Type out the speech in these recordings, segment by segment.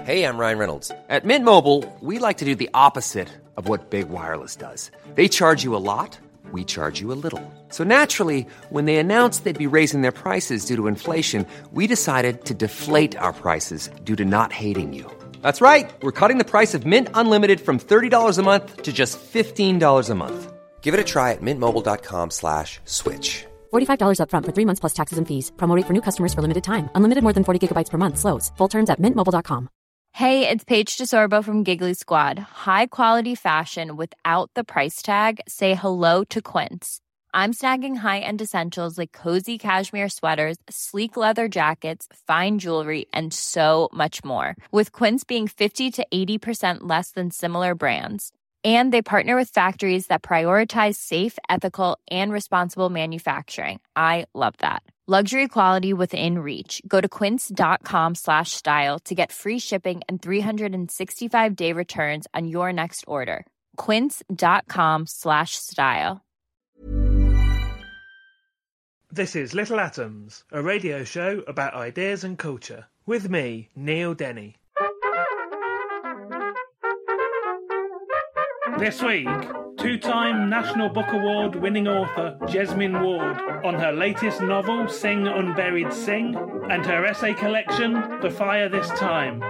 Hey, I'm Ryan Reynolds. At Mint Mobile, we like to do the opposite of what Big Wireless does. They charge you a lot, we charge you a little. So naturally, when they announced they'd be raising their prices due to inflation, we decided to deflate our prices due to not hating you. That's right. We're cutting the price of Mint Unlimited from $30 a month to just $15 a month. Give it a try at mintmobile.com/switch. $45 up front for 3 months plus taxes and fees. Promo rate for new customers for limited time. Unlimited more than 40 gigabytes per month. Slows full terms at mintmobile.com. Hey, it's Paige DeSorbo from Giggly Squad. High quality fashion without the price tag. Say hello to Quince. I'm snagging high-end essentials like cozy cashmere sweaters, sleek leather jackets, fine jewelry, and so much more. With Quince being 50 to 80% less than similar brands. And they partner with factories that prioritize safe, ethical, and responsible manufacturing. I love that. Luxury quality within reach. Go to quince.com/style to get free shipping and 365-day returns on your next order. Quince.com/style. This is Little Atoms, a radio show about ideas and culture. With me, Neil Denny. This week, two-time National Book Award winning author Jesmyn Ward on her latest novel, Sing Unburied Sing, and her essay collection, The Fire This Time.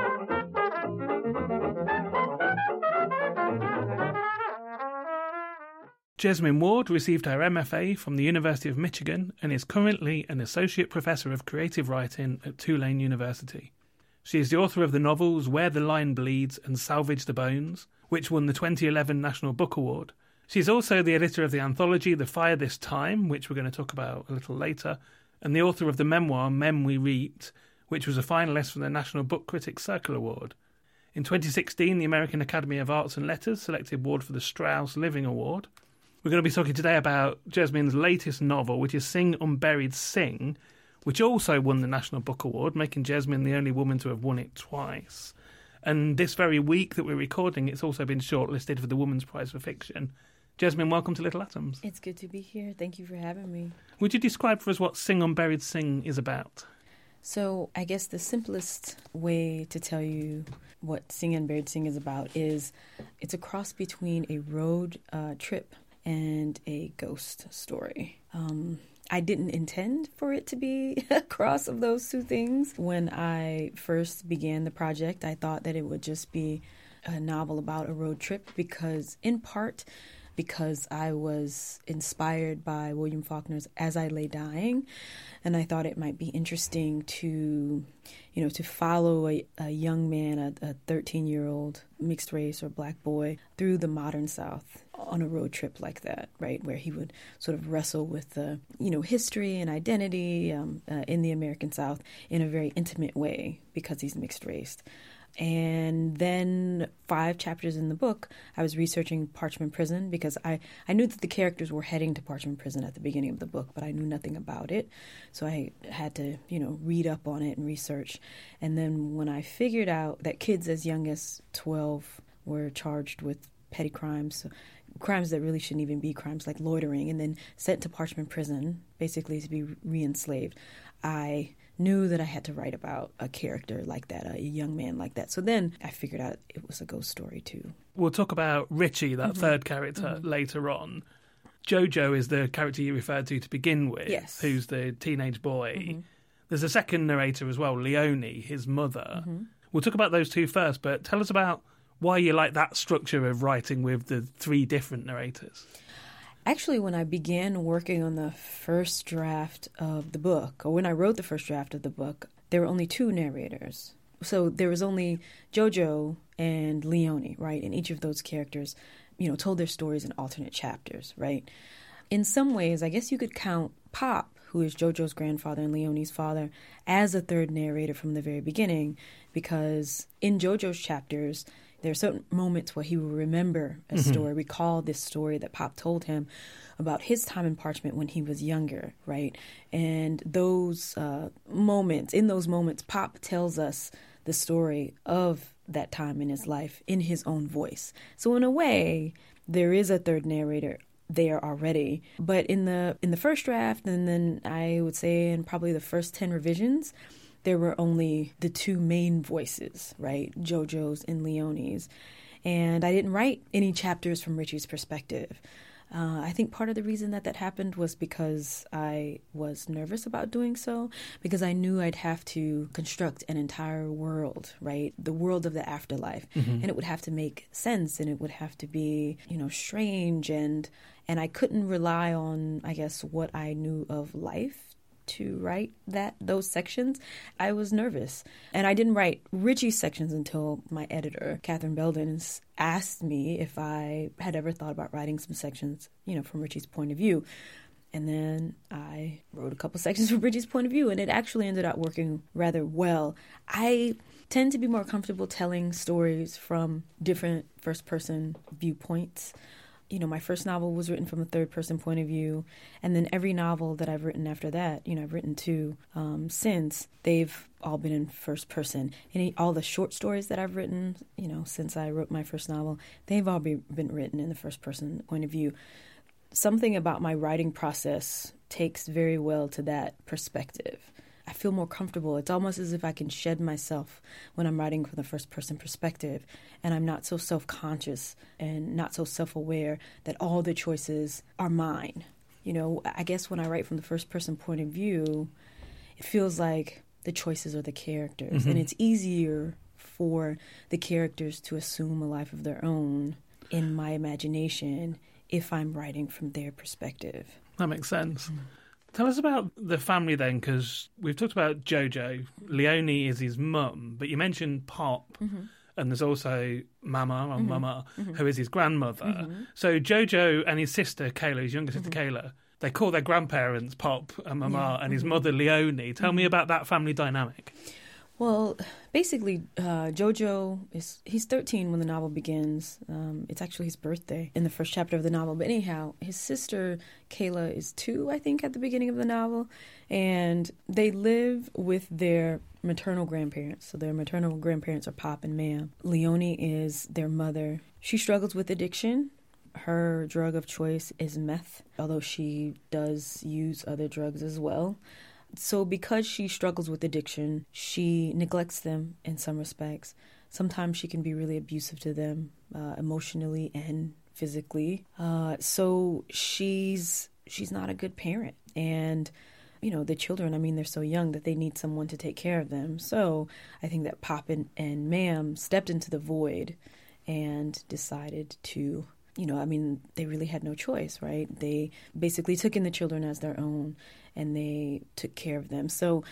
Jesmyn Ward received her MFA from the University of Michigan and is currently an Associate Professor of Creative Writing at Tulane University. She is the author of the novels Where the Line Bleeds and Salvage the Bones, which won the 2011 National Book Award. She's also the editor of the anthology The Fire This Time, which we're going to talk about a little later, and the author of the memoir Men We Reaped, which was a finalist for the National Book Critics Circle Award. In 2016, the American Academy of Arts and Letters selected Ward for the Strauss Living Award. We're going to be talking today about Jesmyn's latest novel, which is Sing Unburied Sing, which also won the National Book Award, making Jesmyn the only woman to have won it twice. And this very week that we're recording, it's also been shortlisted for the Women's Prize for Fiction. Jesmyn, welcome to Little Atoms. It's good to be here. Thank you for having me. Would you describe for us what Sing Unburied Sing is about? So I guess the simplest way to tell you what Sing Unburied Sing is about is it's a cross between a road trip and a ghost story. I didn't intend for it to be a cross of those two things. When I first began the project, I thought that it would just be a novel about a road trip in part because I was inspired by William Faulkner's As I Lay Dying, and I thought it might be interesting to follow a young man, a 13-year-old mixed race or black boy through the modern South on a road trip like that, right, where he would sort of wrestle with history and identity in the American South in a very intimate way because he's mixed race. And then 5 chapters in the book, I was researching Parchman Prison because I knew that the characters were heading to Parchman Prison at the beginning of the book, but I knew nothing about it. So I had to, read up on it and research. And then when I figured out that kids as young as 12 were charged with petty crimes, crimes that really shouldn't even be crimes, like loitering, and then sent to Parchman Prison, basically to be re-enslaved, I knew that I had to write about a character like that, a young man like that. So then I figured out it was a ghost story too. We'll talk about Richie, that third character, later on. Jojo is the character you referred to begin with, yes, who's the teenage boy. There's a second narrator as well, Leonie, his mother. We'll talk about those two first, but tell us about why you like that structure of writing with the 3 different narrators. Actually, when I began working on the first draft of the book, or when I wrote the first draft of the book, there were only 2 narrators. So there was only Jojo and Leonie, right? And each of those characters, told their stories in alternate chapters, right? In some ways, I guess you could count Pop, who is Jojo's grandfather and Leonie's father, as a third narrator from the very beginning, because in Jojo's chapters, there are certain moments where he will remember a story, recall this story that Pop told him about his time in Parchment when he was younger, right? And those moments, Pop tells us the story of that time in his life in his own voice. So in a way, there is a third narrator there already. But in the first draft, and then I would say in probably the first 10 revisions, there were only the two main voices, right? JoJo's and Leonie's. And I didn't write any chapters from Richie's perspective. I think part of the reason that happened was because I was nervous about doing so, because I knew I'd have to construct an entire world, right? The world of the afterlife. And it would have to make sense, and it would have to be, strange. And I couldn't rely on, I guess, what I knew of life to write those sections. I was nervous. And I didn't write Richie's sections until my editor, Catherine Belden, asked me if I had ever thought about writing some sections, from Richie's point of view. And then I wrote a couple sections from Richie's point of view, and it actually ended up working rather well. I tend to be more comfortable telling stories from different first-person viewpoints. My first novel was written from a third-person point of view, and then every novel that I've written after that, I've written two since, they've all been in first person. And all the short stories that I've written, since I wrote my first novel, they've all been written in the first-person point of view. Something about my writing process takes very well to that perspective. I feel more comfortable. It's almost as if I can shed myself when I'm writing from the first-person perspective, and I'm not so self-conscious and not so self-aware that all the choices are mine. I guess when I write from the first-person point of view, it feels like the choices are the characters, and it's easier for the characters to assume a life of their own in my imagination if I'm writing from their perspective. That makes sense. Tell us about the family then, because we've talked about Jojo. Leonie is his mum, but you mentioned Pop, and there's also Mama, who is his grandmother. So Jojo and his sister, Kayla, his younger sister, Kayla, they call their grandparents Pop and Mama, and his mother, Leonie. Tell me about that family dynamic. Well, basically, Jojo, he's 13 when the novel begins. It's actually his birthday in the first chapter of the novel. But anyhow, his sister, Kayla, is 2, I think, at the beginning of the novel. And they live with their maternal grandparents. So their maternal grandparents are Pop and Mam. Leonie is their mother. She struggles with addiction. Her drug of choice is meth, although she does use other drugs as well. So because she struggles with addiction, she neglects them in some respects. Sometimes she can be really abusive to them, emotionally and physically. So she's not a good parent. And, the children, they're so young that they need someone to take care of them. So I think that Pop and Mam stepped into the void and decided to, they really had no choice, right? They basically took in the children as their own, and they took care of them. So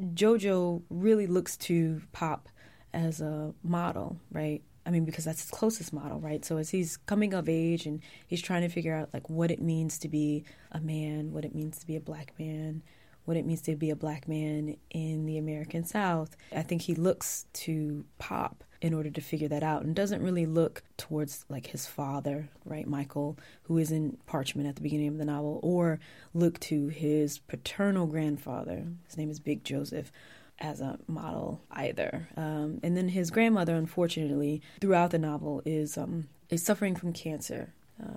Jojo really looks to Pop as a model, right? Because that's his closest model, right? So as he's coming of age and he's trying to figure out what it means to be a man, what it means to be a black man, what it means to be a black man in the American South, I think he looks to Pop in order to figure that out, and doesn't really look towards his father, right, Michael, who is in Parchment at the beginning of the novel, or look to his paternal grandfather, his name is Big Joseph, as a model either. And then his grandmother, unfortunately, throughout the novel is suffering from cancer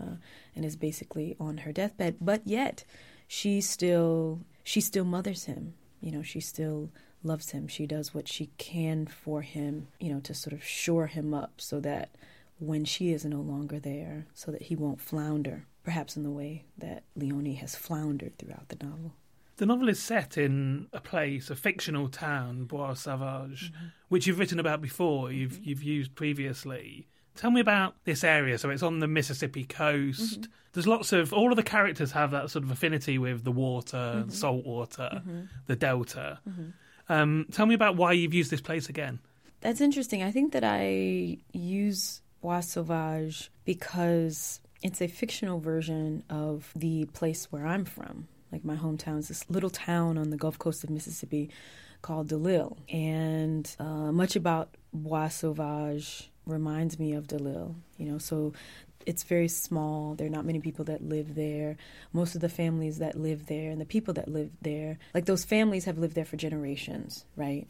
and is basically on her deathbed, but yet she still mothers him. She still loves him. She does what she can for him, to sort of shore him up so that when she is no longer there, so that he won't flounder, perhaps in the way that Leonie has floundered throughout the novel. The novel is set in a place, a fictional town, Bois-Sauvage, which you've written about before, you've used previously. Tell me about this area. So it's on the Mississippi coast. There's all of the characters have that sort of affinity with the water, salt water, the delta. Tell me about why you've used this place again. That's interesting. I think that I use Bois-Sauvage because it's a fictional version of the place where I'm from. My hometown is this little town on the Gulf Coast of Mississippi called DeLisle. And much about Bois-Sauvage reminds me of DeLisle, so it's very small. There are not many people that live there. Most of the families that live there and the people that live there, those families have lived there for generations, right?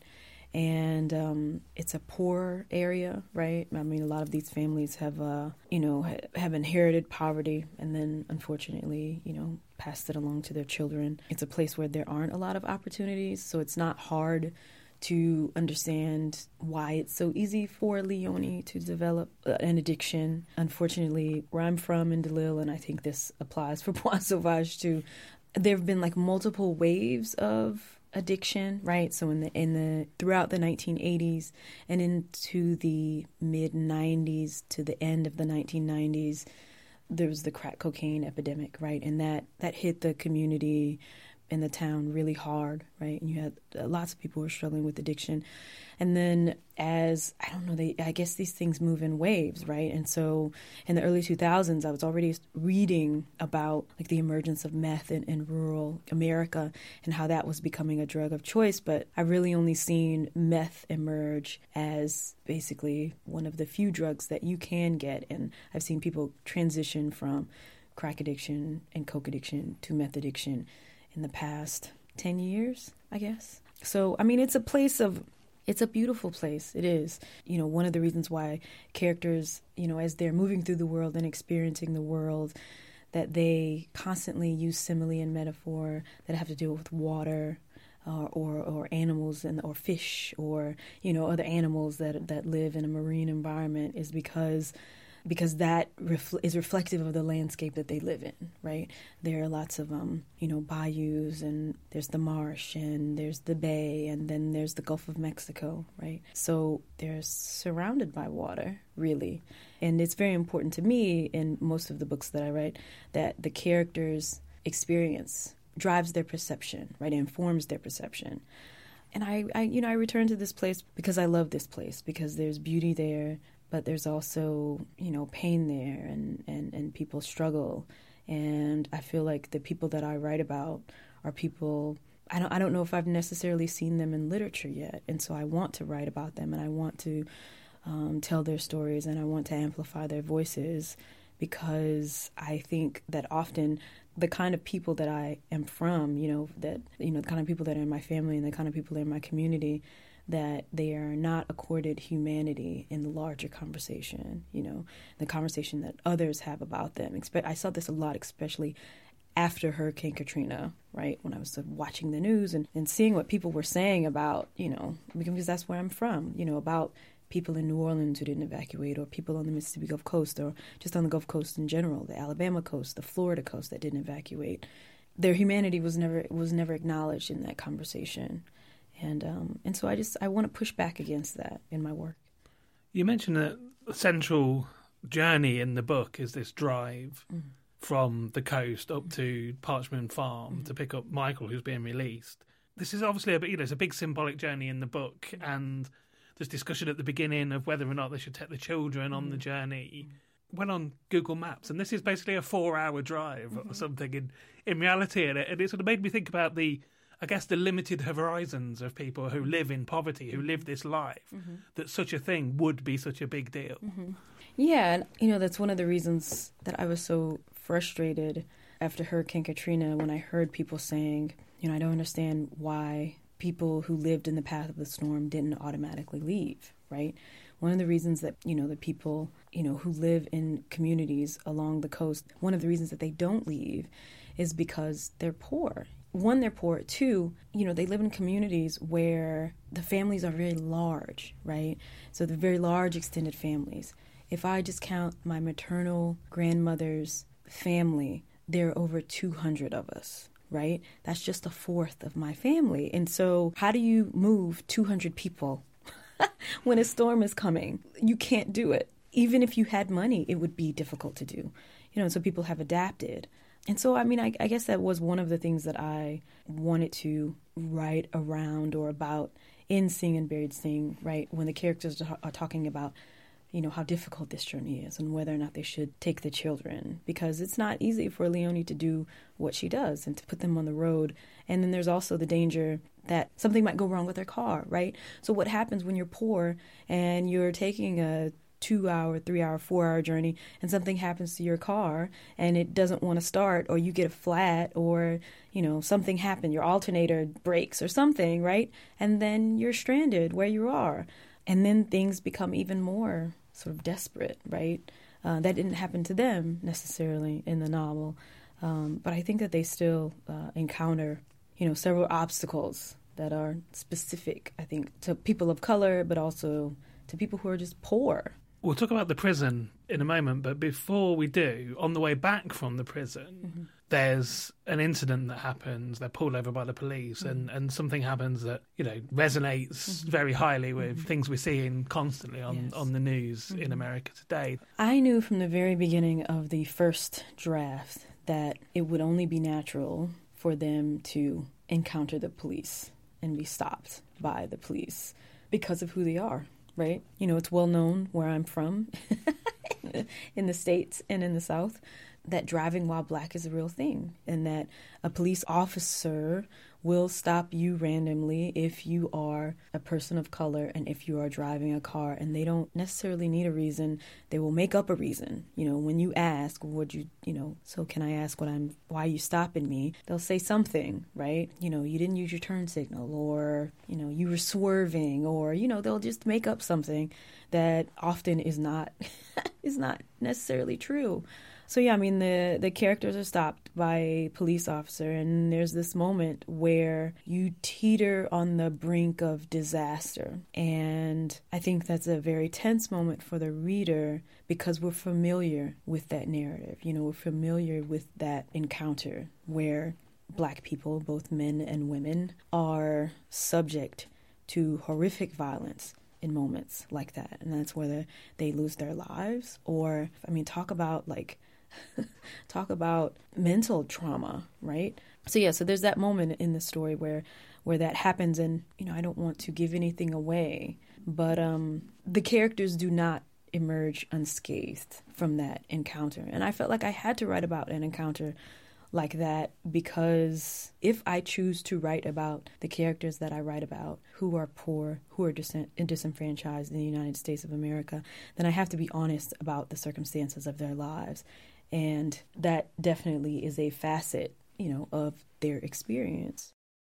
And it's a poor area, right? A lot of these families have, have inherited poverty and then, unfortunately, passed it along to their children. It's a place where there aren't a lot of opportunities, so it's not hard to understand why it's so easy for Leonie to develop an addiction. Unfortunately, where I'm from in DeLille, and I think this applies for Bois Sauvage too, there have been like multiple waves of addiction, right? So throughout the 1980s and into the mid 90s to the end of the 1990s, there was the crack cocaine epidemic, right? And that hit the community in the town really hard, right? And you had lots of people who were struggling with addiction. And then I guess these things move in waves, right? And so in the early 2000s, I was already reading about like the emergence of meth in rural America and how that was becoming a drug of choice. But I've really only seen meth emerge as basically one of the few drugs that you can get. And I've seen people transition from crack addiction and coke addiction to meth addiction in the past 10 years, I guess. So, I mean, it's a beautiful place. It is. You know, one of the reasons why characters, you know, as they're moving through the world and experiencing the world, that they constantly use simile and metaphor that have to do with water or animals or fish or, you know, other animals that live in a marine environment is because that is reflective of the landscape that they live in, right? There are lots of, bayous, and there's the marsh, and there's the bay, and then there's the Gulf of Mexico, right? So they're surrounded by water, really. And it's very important to me in most of the books that I write that the characters' experience drives their perception, right? It informs their perception. And I return to this place because I love this place, because there's beauty there, but there's also, you know, pain there and people struggle. And I feel like the people that I write about are people, I don't know if I've necessarily seen them in literature yet. And so I want to write about them, and I want to tell their stories, and I want to amplify their voices, because I think that often the kind of people that I am from, the kind of people that are in my family and the kind of people that are in my community, that they are not accorded humanity in the larger conversation, the conversation that others have about them. I saw this a lot, especially after Hurricane Katrina, right? When I was watching the news and seeing what people were saying about, because that's where I'm from, about people in New Orleans who didn't evacuate, or people on the Mississippi Gulf Coast, or just on the Gulf Coast in general, the Alabama coast, the Florida coast that didn't evacuate. Their humanity was never acknowledged in that conversation. And so I want to push back against that in my work. You mentioned that the central journey in the book is this drive from the coast up to Parchman Farm to pick up Michael, who's being released. This is obviously it's a big symbolic journey in the book, and there's discussion at the beginning of whether or not they should take the children on the journey. Went on Google Maps, and this is basically a 4-hour drive or something in reality, and it sort of made me think about the limited horizons of people who live in poverty, who live this life, that such a thing would be such a big deal. Yeah, and that's one of the reasons that I was so frustrated after Hurricane Katrina when I heard people saying, I don't understand why people who lived in the path of the storm didn't automatically leave, right? One of the reasons that, the people, who live in communities along the coast, one of the reasons that they don't leave is because they're poor. One, they're poor. Two, they live in communities where the families are very large, right? So they're very large extended families. If I just count my maternal grandmother's family, there are over 200 of us, right? That's just a fourth of my family. And so how do you move 200 people when a storm is coming? You can't do it. Even if you had money, it would be difficult to do. So people have adapted. And so, I guess that was one of the things that I wanted to write around or about in Sing and Buried Sing, right? When the characters are talking about, how difficult this journey is and whether or not they should take the children. Because it's not easy for Leonie to do what she does and to put them on the road. And then there's also the danger that something might go wrong with their car, right? So what happens when you're poor and you're taking a 2-hour, 3-hour, 4-hour journey and something happens to your car and it doesn't want to start, or you get a flat, or, something happened, your alternator breaks or something, right? And then you're stranded where you are. And then things become even more sort of desperate, right? That didn't happen to them necessarily in the novel. But I think that they still encounter, several obstacles that are specific, I think, to people of color, but also to people who are just poor. We'll talk about the prison in a moment, but before we do, on the way back from the prison, there's an incident that happens. They're pulled over by the police, and something happens that, resonates very highly with things we're seeing constantly on the news in America today. I knew from the very beginning of the first draft that it would only be natural for them to encounter the police and be stopped by the police because of who they are. Right? It's well known where I'm from, in the States and in the South, that driving while black is a real thing, and that a police officer will stop you randomly if you are a person of color and if you are driving a car, and they don't necessarily need a reason. They will make up a reason. When you ask, so can I ask why are you stopping me? They'll say something, right? You didn't use your turn signal, or, you were swerving, or, they'll just make up something that often is not is not necessarily true. So, the characters are stopped by a police officer, and there's this moment where you teeter on the brink of disaster. And I think that's a very tense moment for the reader because we're familiar with that narrative. We're familiar with that encounter where black people, both men and women, are subject to horrific violence in moments like that. And that's whether they lose their lives or, talk about mental trauma, right? So there's that moment in the story where that happens, and I don't want to give anything away, but the characters do not emerge unscathed from that encounter. And I felt like I had to write about an encounter like that because if I choose to write about the characters that I write about who are poor, who are disenfranchised in the United States of America, then I have to be honest about the circumstances of their lives. And that definitely is a facet, of their experience.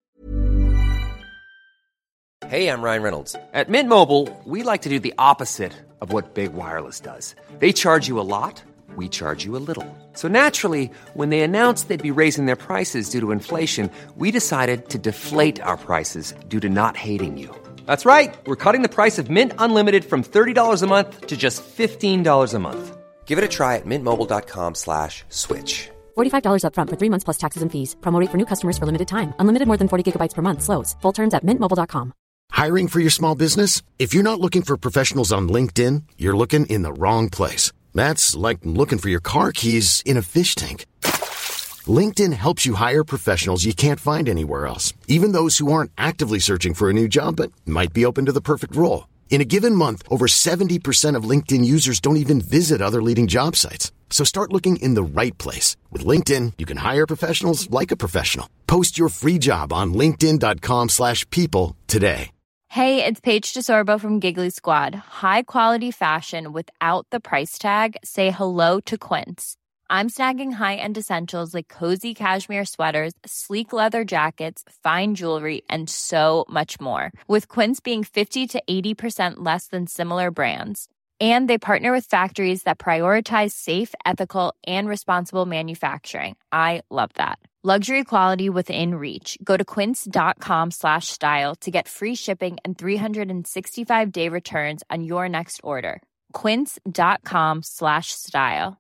Hey, I'm Ryan Reynolds. At Mint Mobile, we like to do the opposite of what Big Wireless does. They charge you a lot, we charge you a little. So naturally, when they announced they'd be raising their prices due to inflation, we decided to deflate our prices due to not hating you. That's right. We're cutting the price of Mint Unlimited from $30 a month to just $15 a month. Give it a try at mintmobile.com/switch. $45 up front for 3 months plus taxes and fees. Promo rate for new customers for limited time. Unlimited more than 40 gigabytes per month. Slows full terms at mintmobile.com. Hiring for your small business? If you're not looking for professionals on LinkedIn, you're looking in the wrong place. That's like looking for your car keys in a fish tank. LinkedIn helps you hire professionals you can't find anywhere else, even those who aren't actively searching for a new job but might be open to the perfect role. In a given month, over 70% of LinkedIn users don't even visit other leading job sites. So start looking in the right place. With LinkedIn, you can hire professionals like a professional. Post your free job on linkedin.com/people today. Hey, it's Paige DeSorbo from Giggly Squad. High quality fashion without the price tag. Say hello to Quince. I'm snagging high-end essentials like cozy cashmere sweaters, sleek leather jackets, fine jewelry, and so much more. With Quince being 50 to 80% less than similar brands. And they partner with factories that prioritize safe, ethical, and responsible manufacturing. I love that. Luxury quality within reach. Go to quince.com/style to get free shipping and 365-day returns on your next order. Quince.com/style.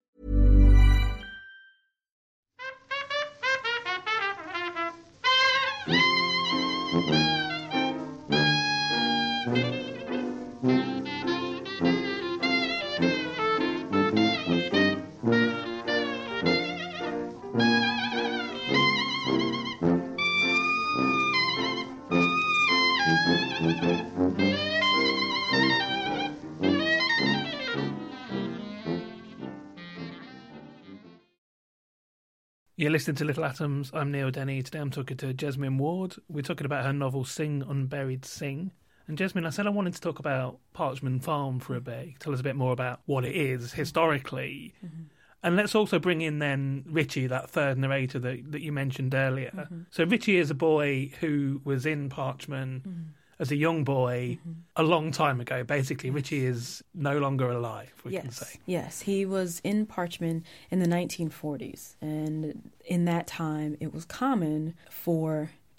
You're listening to Little Atoms. I'm Neil Denny. Today I'm talking to Jesmyn Ward. We're talking about her novel Sing Unburied Sing. And Jesmyn, I said I wanted to talk about Parchman Farm for a bit. Tell us a bit more about what it is historically. Mm-hmm. And let's also bring in then Richie, that third narrator that you mentioned earlier. Mm-hmm. So Richie is a boy who was in Parchman as a young boy a long time ago. Basically, Richie is no longer alive, we can say. Yes, he was in Parchman in the 1940s. And in that time, it was common for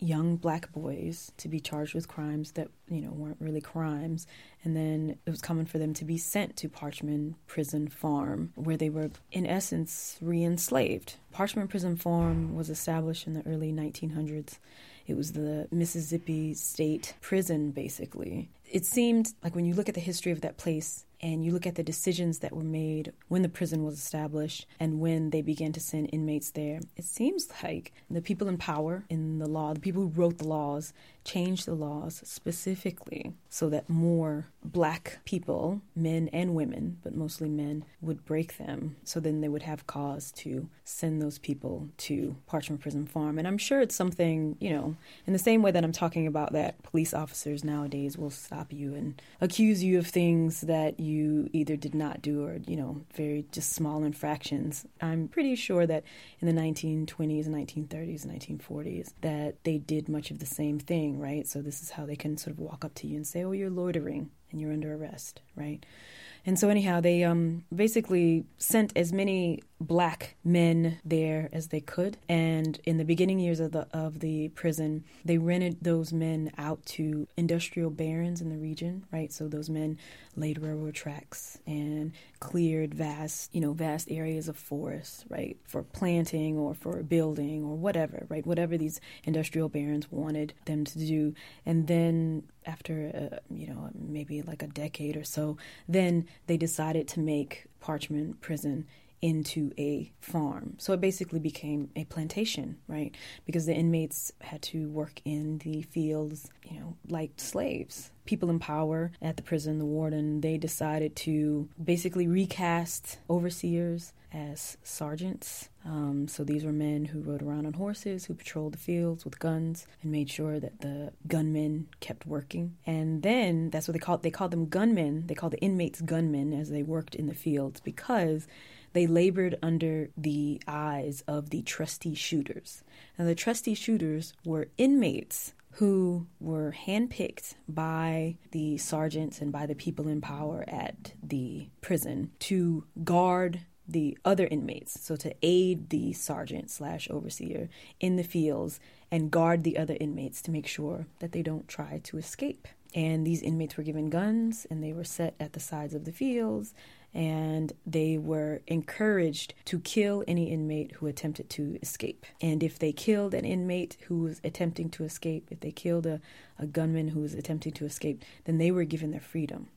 young black boys to be charged with crimes that, weren't really crimes. And then it was common for them to be sent to Parchman Prison Farm, where they were, in essence, re-enslaved. Parchman Prison Farm was established in the early 1900s. It was the Mississippi State Prison, basically. It seemed like when you look at the history of that place and you look at the decisions that were made when the prison was established and when they began to send inmates there, it seems like the people in power in the law, the people who wrote the laws, changed the laws specifically so that more black people, men and women, but mostly men, would break them. So then they would have cause to send those people to Parchman Prison Farm. And I'm sure it's something, in the same way that I'm talking about that police officers nowadays will stop you and accuse you of things that you either did not do or, very just small infractions. I'm pretty sure that in the 1920s and 1930s and 1940s that they did much of the same thing, right? So this is how they can sort of walk up to you and say, oh, you're loitering and you're under arrest, right? And so anyhow, they basically sent as many black men there as they could. And in the beginning years of the prison, they rented those men out to industrial barons in the region, right? So those men laid railroad tracks and cleared vast areas of forest, right, for planting or for building or whatever, right? Whatever these industrial barons wanted them to do. And then after, maybe like a decade or so, then they decided to make Parchman Prison into a farm. So it basically became a plantation, right? Because the inmates had to work in the fields, like slaves. People in power at the prison, the warden, they decided to basically recast overseers as sergeants. So these were men who rode around on horses, who patrolled the fields with guns and made sure that the gunmen kept working. And then that's what they called them gunmen. They called the inmates gunmen as they worked in the fields because they labored under the eyes of the trusty shooters. Now, the trusty shooters were inmates who were handpicked by the sergeants and by the people in power at the prison to guard the other inmates, so to aid the sergeant/overseer in the fields and guard the other inmates to make sure that they don't try to escape. And these inmates were given guns and they were set at the sides of the fields, and they were encouraged to kill any inmate who attempted to escape. And if they killed an inmate who was attempting to escape, if they killed a gunman who was attempting to escape, then they were given their freedom.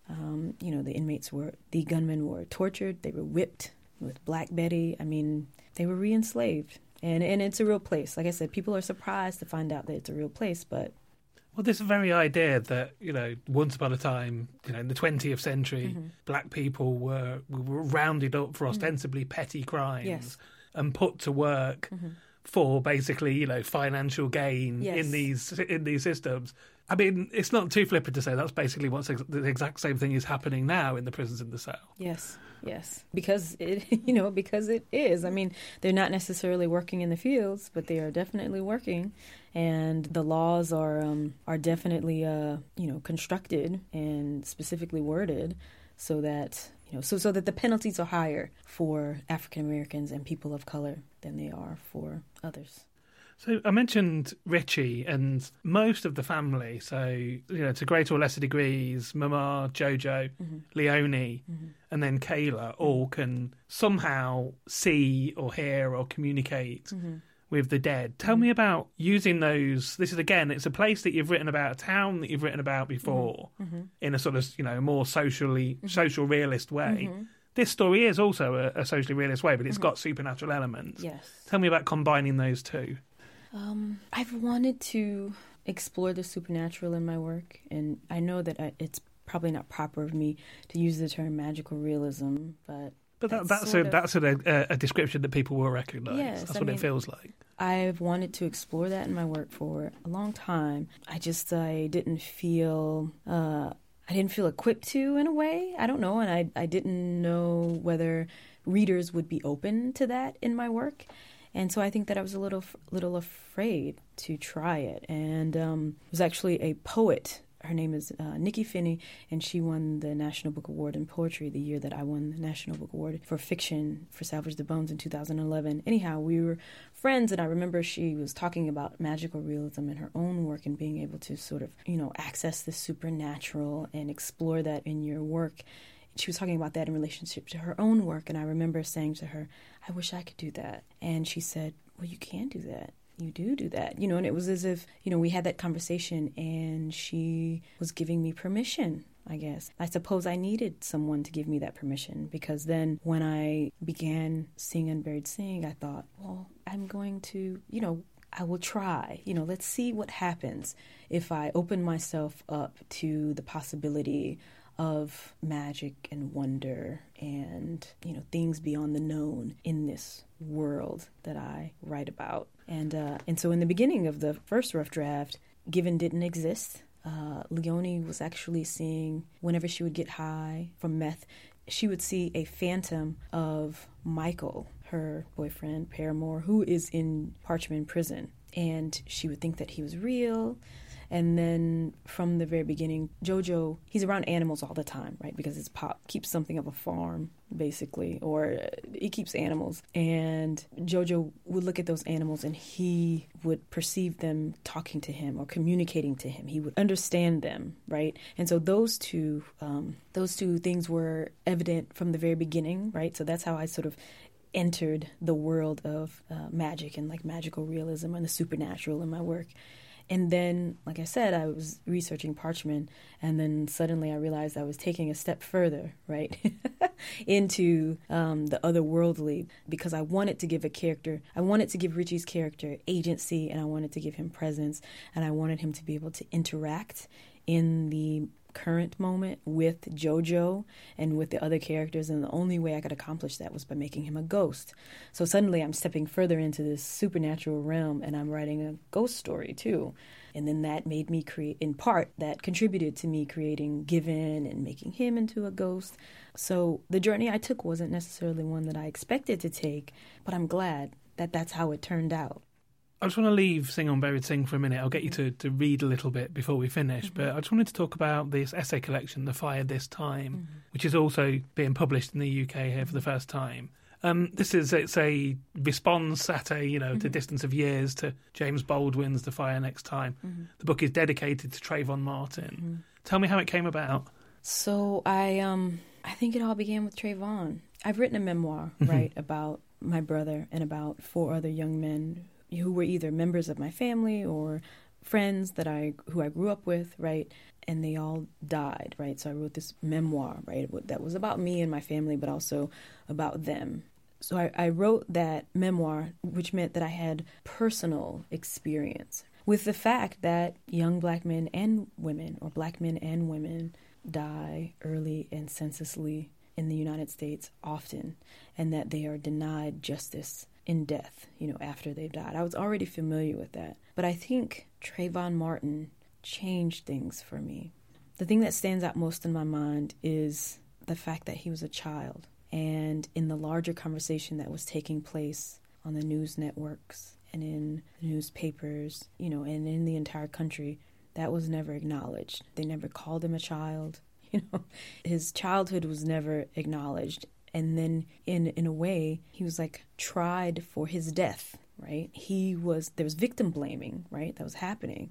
The gunmen were tortured, they were whipped with Black Betty. I mean, they were re-enslaved. And it's a real place. Like I said, people are surprised to find out that it's a real place, but... Well, this very idea that, once upon a time, in the 20th century, black people were rounded up for ostensibly petty crimes and put to work for basically, financial gain in these systems. I mean, it's not too flippant to say that's basically the exact same thing is happening now in the prisons in the South. Yes, because it is. I mean, they're not necessarily working in the fields, but they are definitely working, and the laws are definitely constructed and specifically worded so that so that the penalties are higher for African Americans and people of color than they are for others. So I mentioned Richie and most of the family, so, to greater or lesser degrees, Mama, Jojo, Leonie, and then Kayla all can somehow see or hear or communicate with the dead. Tell me about using those. This is, again, it's a place that you've written about, a town that you've written about before in a sort of, more social realist way. This story is also a socially realist way, but it's got supernatural elements. Yes. Tell me about combining those two. I've wanted to explore the supernatural in my work, and I know that it's probably not proper of me to use the term magical realism, but that's a description that people will recognise. Yes, that's what it feels like. I've wanted to explore that in my work for a long time. I didn't feel equipped to, in a way. I don't know, and I didn't know whether readers would be open to that in my work. And so I think that I was a little afraid to try it. And it was actually a poet Her name is Nikki Finney, and she won the National Book Award in Poetry the year that I won the National Book Award for Fiction for Salvage the Bones in 2011. Anyhow, we were friends, and I remember she was talking about magical realism in her own work and being able to sort of, access the supernatural and explore that in your work. She was talking about that in relationship to her own work, and I remember saying to her, I wish I could do that. And she said, well, you can do that. You do that, and it was as if, we had that conversation and she was giving me permission, I guess. I suppose I needed someone to give me that permission, because then when I began Sing Unburied Sing, I thought, well, I'm going to, I will try, let's see what happens if I open myself up to the possibility of magic and wonder and, things beyond the known in this world that I write about. And so in the beginning of the first rough draft, Given didn't exist. Leonie was actually seeing, whenever she would get high from meth, she would see a phantom of Michael, her boyfriend, paramour, who is in Parchman prison. And she would think that he was real. And then from the very beginning, Jojo, he's around animals all the time, right? Because his pop keeps something of a farm, basically, or he keeps animals. And Jojo would look at those animals and he would perceive them talking to him or communicating to him. He would understand them, right? And so those two things were evident from the very beginning, right? So that's how I sort of entered the world of magic and like magical realism and the supernatural in my work. And then, like I said, I was researching Parchman, and then suddenly I realized I was taking a step further, right, into the otherworldly, because I wanted to give Richie's character agency, and I wanted to give him presence, and I wanted him to be able to interact in the current moment with Jojo and with the other characters, and the only way I could accomplish that was by making him a ghost. So suddenly I'm stepping further into this supernatural realm, and I'm writing a ghost story too. And then that made me that contributed to me creating Given and making him into a ghost. So the journey I took wasn't necessarily one that I expected to take, but I'm glad that that's how it turned out. I just want to leave Sing Unburied Sing for a minute. I'll get you to read a little bit before we finish. But I just wanted to talk about this essay collection, The Fire This Time, which is also being published in the UK here for the first time. It's a response at a distance of years to James Baldwin's The Fire Next Time. The book is dedicated to Trayvon Martin. Tell me how it came about. So I think it all began with Trayvon. I've written a memoir, right, about my brother and about 4 other young men who were either members of my family or friends who I grew up with, right? And they all died, right? So I wrote this memoir, right, that was about me and my family, but also about them. So I wrote that memoir, which meant that I had personal experience with the fact that young black men and women, or black men and women, die early and senselessly in the United States often, and that they are denied justice in death, after they've died. I was already familiar with that. But I think Trayvon Martin changed things for me. The thing that stands out most in my mind is the fact that he was a child. And in the larger conversation that was taking place on the news networks and in the newspapers, and in the entire country, that was never acknowledged. They never called him a child. His childhood was never acknowledged. And then in a way, he was like tried for his death, right? There was victim blaming, right? That was happening.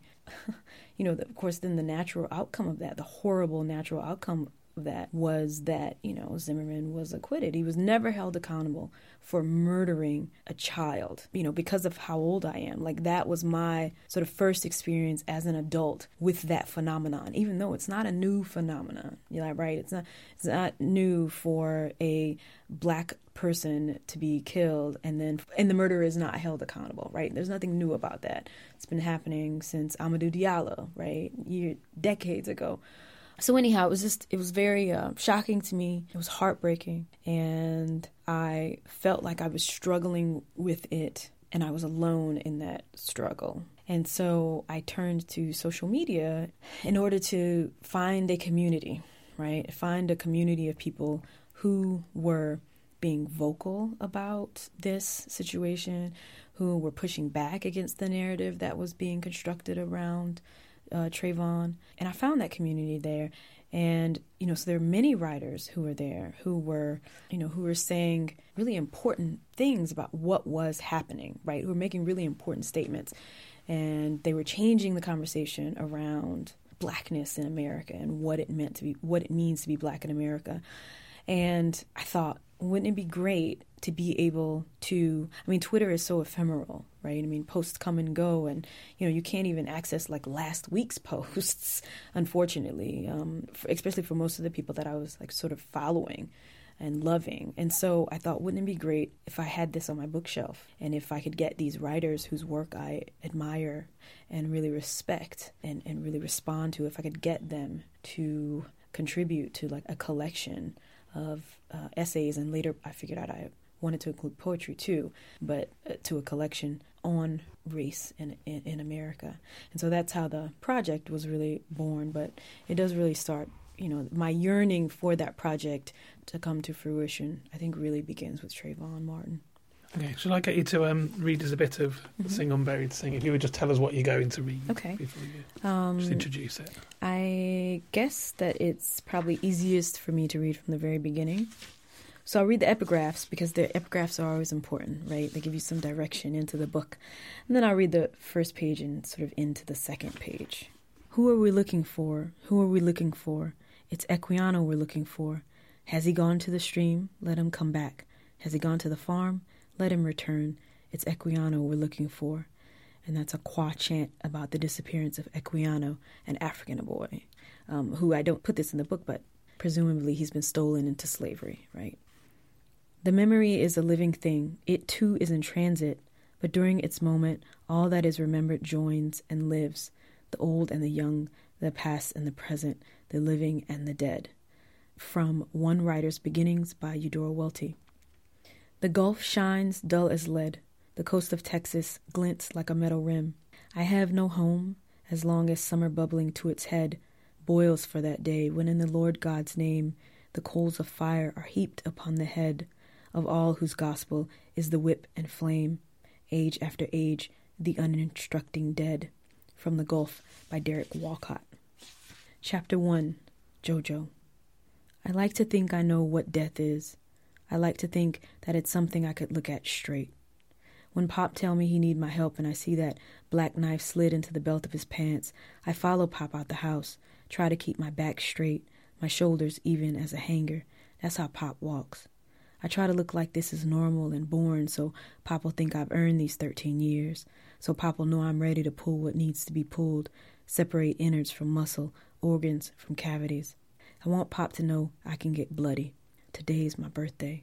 Of course, then the natural outcome of that, the horrible natural outcome of that was that, Zimmerman was acquitted. He was never held accountable for murdering a child, because of how old I am. Like, that was my sort of first experience as an adult with that phenomenon, even though it's not a new phenomenon, right? It's not new for a black person to be killed and the murderer is not held accountable, right? There's nothing new about that. It's been happening since Amadou Diallo, right? Decades ago. So anyhow, it was very shocking to me. It was heartbreaking, and I felt like I was struggling with it, and I was alone in that struggle. And so I turned to social media in order to find a community, right? Find a community of people who were being vocal about this situation, who were pushing back against the narrative that was being constructed around Trayvon, and I found that community there. And, so there are many writers who were there who were saying really important things about what was happening, right? Who were making really important statements. And they were changing the conversation around Blackness in America and what it means to be Black in America. And I thought, wouldn't it be great to be able to, Twitter is so ephemeral, right? Posts come and go, and, you can't even access like last week's posts, unfortunately, especially for most of the people that I was like sort of following and loving. And so I thought, wouldn't it be great if I had this on my bookshelf, and if I could get these writers whose work I admire and really respect and really respond to, if I could get them to contribute to like a collection of essays, and later I figured out I wanted to include poetry too, but to a collection on race in America. And so that's how the project was really born. But it does really start, my yearning for that project to come to fruition, I think really begins with Trayvon Martin. Okay, shall I get you to read us a bit of Sing Unburied Sing? If you would just tell us what you're going to read before you just introduce it. I guess that it's probably easiest for me to read from the very beginning. So I'll read the epigraphs because the epigraphs are always important, right? They give you some direction into the book. And then I'll read the first page and sort of into the second page. Who are we looking for? Who are we looking for? It's Equiano we're looking for. Has he gone to the stream? Let him come back. Has he gone to the farm? Let him return. It's Equiano we're looking for. And that's a Kwa chant about the disappearance of Equiano, an African boy, who I don't put this in the book, but presumably he's been stolen into slavery, right? The memory is a living thing. It too is in transit, but during its moment, all that is remembered joins and lives, the old and the young, the past and the present, the living and the dead. From One Writer's Beginnings by Eudora Welty. The Gulf shines dull as lead. The coast of Texas glints like a metal rim. I have no home as long as summer bubbling to its head boils for that day when in the Lord God's name the coals of fire are heaped upon the head of all whose gospel is the whip and flame, age after age, the uninstructing dead. From the Gulf by Derek Walcott. Chapter 1, Jojo. I like to think I know what death is. I like to think that it's something I could look at straight. When Pop tell me he need my help and I see that black knife slid into the belt of his pants, I follow Pop out the house, try to keep my back straight, my shoulders even as a hanger. That's how Pop walks. I try to look like this is normal and born so Pop will think I've earned these 13 years, so Pop will know I'm ready to pull what needs to be pulled, separate innards from muscle, organs from cavities. I want Pop to know I can get bloody. Today's my birthday.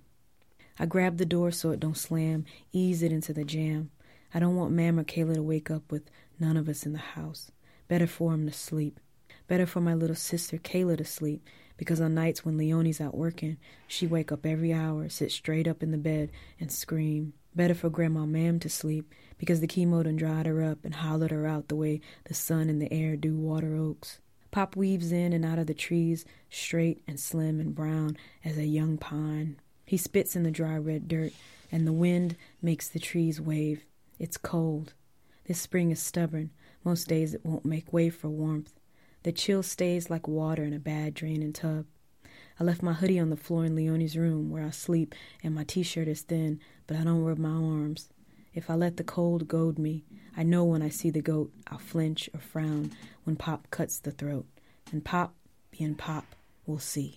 I grab the door so it don't slam, ease it into the jam. I don't want Mam or Kayla to wake up with none of us in the house. Better for 'em to sleep. Better for my little sister Kayla to sleep, because on nights when Leonie's out working, she wake up every hour, sit straight up in the bed, and scream. Better for Grandma Mam to sleep, because the chemo done dried her up and hollowed her out the way the sun and the air do water oaks. Pop weaves in and out of the trees, straight and slim and brown as a young pine. He spits in the dry red dirt, and the wind makes the trees wave. It's cold. This spring is stubborn. Most days it won't make way for warmth. The chill stays like water in a bad draining tub. I left my hoodie on the floor in Leonie's room where I sleep, and my t-shirt is thin, but I don't rub my arms. If I let the cold goad me, I know when I see the goat, I'll flinch or frown when Pop cuts the throat. And Pop, being Pop, will see.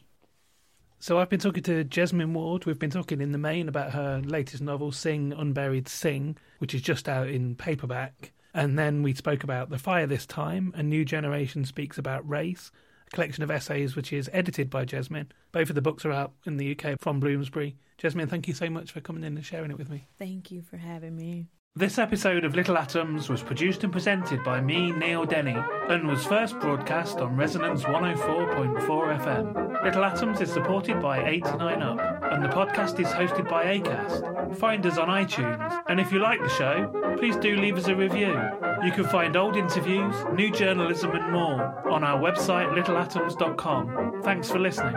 So I've been talking to Jesmyn Ward. We've been talking in the main about her latest novel, Sing Unburied Sing, which is just out in paperback. And then we spoke about The Fire This Time, A New Generation Speaks About Race, a collection of essays which is edited by Jesmyn. Both of the books are out in the UK from Bloomsbury. Jesmyn, thank you so much for coming in and sharing it with me. Thank you for having me. This episode of Little Atoms was produced and presented by me, Neil Denny, and was first broadcast on Resonance 104.4 FM. Little Atoms is supported by 89UP, and the podcast is hosted by Acast. Find us on iTunes, and if you like the show, please do leave us a review. You can find old interviews, new journalism and more on our website littleatoms.com. Thanks for listening.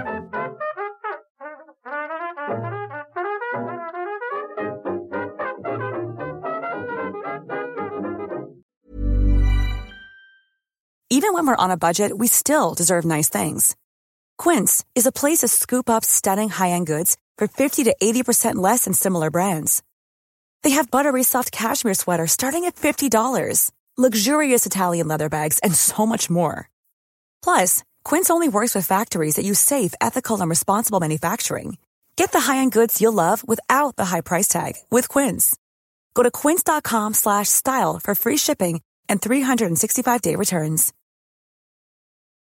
Even when we're on a budget, we still deserve nice things. Quince is a place to scoop up stunning high-end goods for 50 to 80% less than similar brands. They have buttery soft cashmere sweaters starting at $50, luxurious Italian leather bags, and so much more. Plus, Quince only works with factories that use safe, ethical, and responsible manufacturing. Get the high-end goods you'll love without the high price tag with Quince. Go to quince.com/style for free shipping and 365-day returns.